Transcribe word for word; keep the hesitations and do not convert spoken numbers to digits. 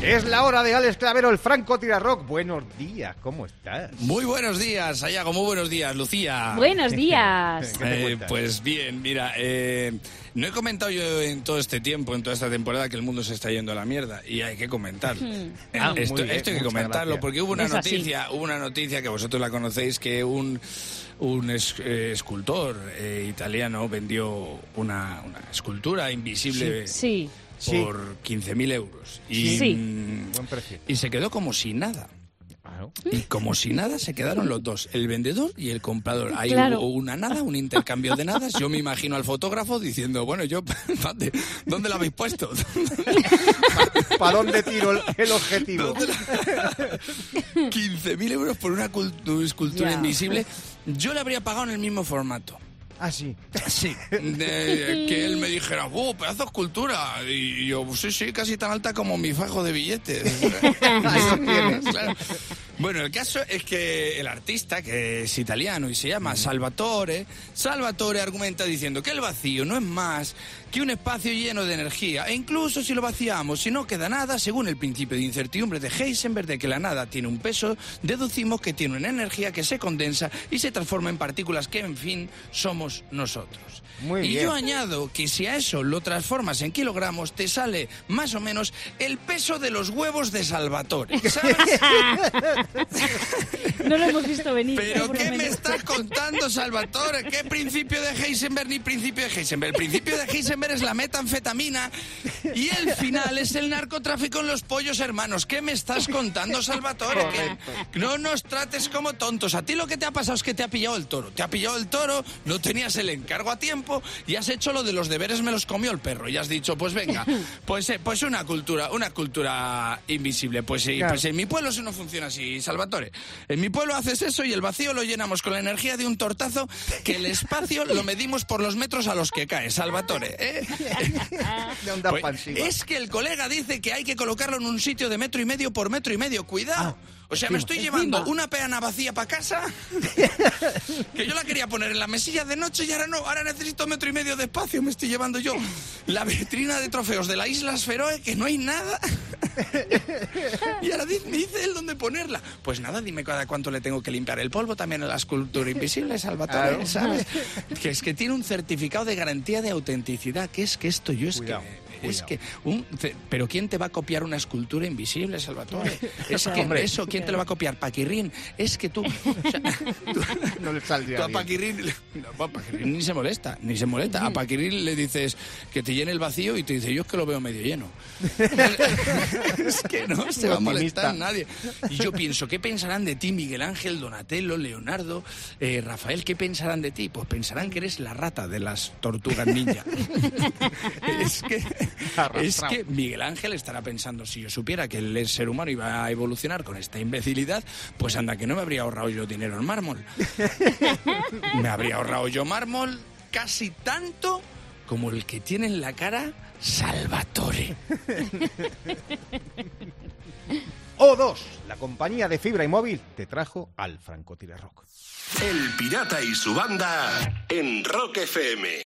Es la hora de Alex Clavero, el Franco Tirarrock. Buenos días, ¿cómo estás? Muy buenos días, Sayago, muy buenos días, Lucía. Buenos días. Eh, pues bien, mira, eh, no he comentado yo en todo este tiempo, en toda esta temporada, que el mundo se está yendo a la mierda y hay que comentarlo. Ah, esto, muy bien, esto hay que muchas comentarlo gracias. porque hubo una Es noticia, hubo una noticia que vosotros la conocéis, que un un es, eh, escultor eh, italiano vendió una, una escultura invisible. Sí. Por quince mil euros. Y, Sí. mm, Buen precio. y se quedó como si nada. Claro. Y como si nada se quedaron los dos, el vendedor y el comprador. Ahí Claro. hubo una nada, un intercambio de nadas. Yo me imagino al fotógrafo diciendo, bueno, yo, ¿dónde, dónde lo habéis puesto? ¿Para dónde tiro el, el objetivo? quince mil euros por una cultu- escultura Ya. invisible. Yo le habría pagado en el mismo formato. Ah, sí. Sí, de, que él me dijera, ¡oh, pedazo de escultura! Y yo, sí, sí, casi tan alta como mi fajo de billetes. Ahí lo tienes. Claro. Bueno, el caso es que el artista, que es italiano y se llama Salvatore, Salvatore argumenta diciendo que el vacío no es más que un espacio lleno de energía, e incluso si lo vaciamos, si no queda nada, según el principio de incertidumbre de Heisenberg de que la nada tiene un peso, deducimos que tiene una energía que se condensa y se transforma en partículas que, en fin, somos nosotros. Muy y bien. yo añado que si a eso lo transformas en kilogramos, te sale más o menos el peso de los huevos de Salvatore, ¿sabes? No lo hemos visto venir. ¿Pero por lo qué me menos. estás contando, Salvatore? ¿Qué principio de Heisenberg ni principio de Heisenberg? El principio de Heisenberg es la metanfetamina y el final es el narcotráfico en los pollos hermanos. ¿Qué me estás contando, Salvatore? Que no nos trates como tontos. A ti lo que te ha pasado es que te ha pillado el toro. Te ha pillado el toro, no tenías el encargo a tiempo y has hecho lo de los deberes, me los comió el perro. Y has dicho, pues venga, pues, eh, pues una cultura, una cultura invisible. Pues sí, Claro. pues en mi pueblo eso no funciona así, Salvatore. En mi pueblo haces eso y el vacío lo llenamos con la energía de un tortazo que el espacio lo medimos por los metros a los que cae, Salvatore. ¿eh? De onda Pues, expansiva. es que el colega dice que hay que colocarlo en un sitio de metro y medio por metro y medio. Cuidado. O sea, me estoy llevando una peana vacía para casa que yo la quería poner en la mesilla de noche y ahora no, ahora necesito metro y medio de espacio. Me estoy llevando yo la vitrina de trofeos de la Islas Feroe, que no hay nada. Y ahora di- me dice él dónde ponerla. Pues nada, dime cada cuánto le tengo que limpiar el polvo también a la escultura invisible, Salvatore, Claro. ¿sabes? Que es que tiene un certificado de garantía de autenticidad, que es que esto yo es Cuidado, que... cuidado. Es que un, ce- pero ¿quién te va a copiar una escultura invisible, Salvatore? Es que Hombre. eso, ¿quién te lo va a copiar? Paquirrín. Es que tú, o sea, tú, No le saldría tú a bien. Paquirrín, no, a Paquirrín ni se molesta, ni se molesta. A Paquirrín le dices que te llene el vacío y te dice, yo es que lo veo medio lleno. Es que no se va a molestar Optimista. nadie. Y yo pienso, ¿qué pensarán de ti Miguel Ángel, Donatello, Leonardo, eh, Rafael? ¿Qué pensarán de ti? Pues pensarán que eres la rata de las tortugas ninja. es que es Arrastrado. que Miguel Ángel estará pensando, si yo supiera que el ser humano iba a evolucionar con esta imbecilidad, pues anda que no me habría ahorrado yo dinero en mármol. Me habría ahorrado yo mármol casi tanto como el que tiene en la cara Salvatore. O dos, la compañía de fibra y móvil te trajo al Franco Tirarrock. El Pirata y su banda en Rock F M.